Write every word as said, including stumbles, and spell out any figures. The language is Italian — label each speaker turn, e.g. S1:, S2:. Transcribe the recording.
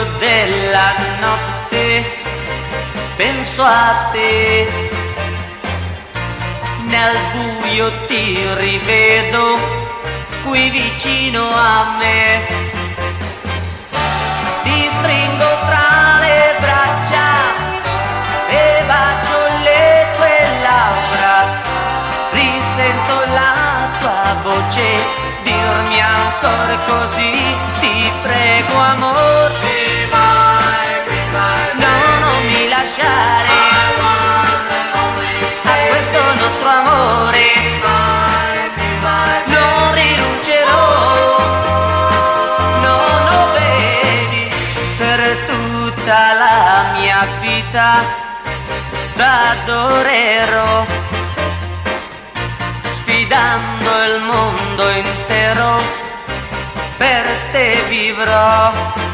S1: della notte penso a te, nel buio ti rivedo qui vicino a me, ti stringo tra le braccia e bacio le tue labbra, risento la tua voce dirmi ancora così, ti prego amor, no, non mi lasciare a questo nostro amore, non rinuncerò, no, no baby, per tutta la mia vita t'adorerò, sfidando il mondo intero, per te vivrò.